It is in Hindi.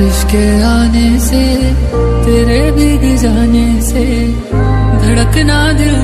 बारिश के आने से, तेरे भीग जाने से धड़कना दिल